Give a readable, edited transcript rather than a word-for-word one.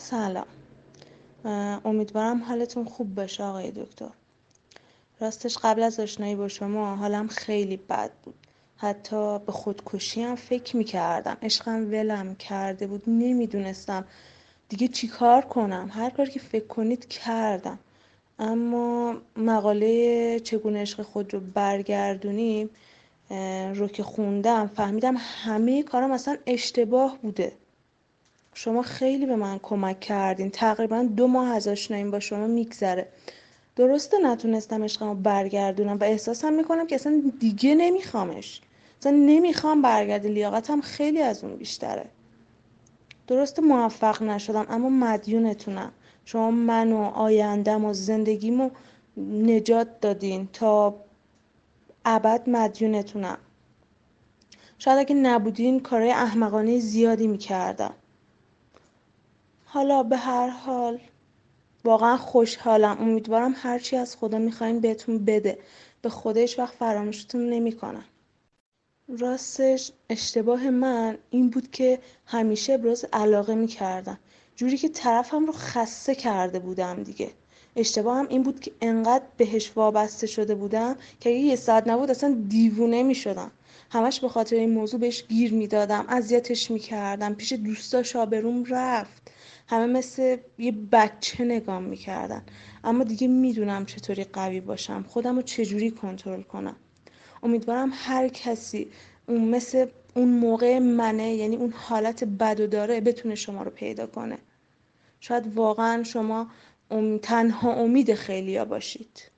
سلام. امیدوارم حالتون خوب باشه آقای دکتر. راستش قبل از آشنایی با شما حالم خیلی بد بود. حتی به خودکشی هم فکر میکردم. عشقم ولم کرده بود. نمیدونستم دیگه چی کار کنم. هر کاری که فکر کنید کردم. اما مقاله چگونه عشق خود رو برگردونیم رو که خوندم فهمیدم همه کارم اصلا اشتباه بوده. شما خیلی به من کمک کردین. تقریبا 2 ماه از آشناییم با شما میگذره. درسته نتونستم عشقمو برگردونم و احساسم میکنم که اصلا دیگه نمیخوامش. اصلا نمیخوام برگرده. لیاقتم خیلی از اون بیشتره. درسته موفق نشدم اما مدیونتونم. شما منو، آیندم و زندگیمو نجات دادین. تا ابد مدیونتونم. شاید اگه نبودین کارهای احمقانه زیادی میکردم. حالا به هر حال واقعا خوشحالم. امیدوارم هرچی از خدا میخواین بهتون بده. به خدا هیچ وقت فراموشتون نمیکنم. راستش اشتباه من این بود که همیشه ابراز علاقه میکردم، جوری که طرفم رو خسته کرده بودم دیگه. اشتباهم این بود که انقدر بهش وابسته شده بودم که اگه یه ساعت نبود اصلا دیوونه میشدم. همش به خاطر این موضوع بهش گیر میدادم، اذیتش میکردم، پیش دوستاش آبروم رفت. همه مثل یه بچه نگام میکردن. اما دیگه میدونم چطوری قوی باشم، خودم رو چجوری کنترل کنم. امیدوارم هر کسی اون مثل اون موقع منه، یعنی اون حالت بدو داره، بتونه شما رو پیدا کنه. شاید واقعا شما تنها امید خیلیا باشید.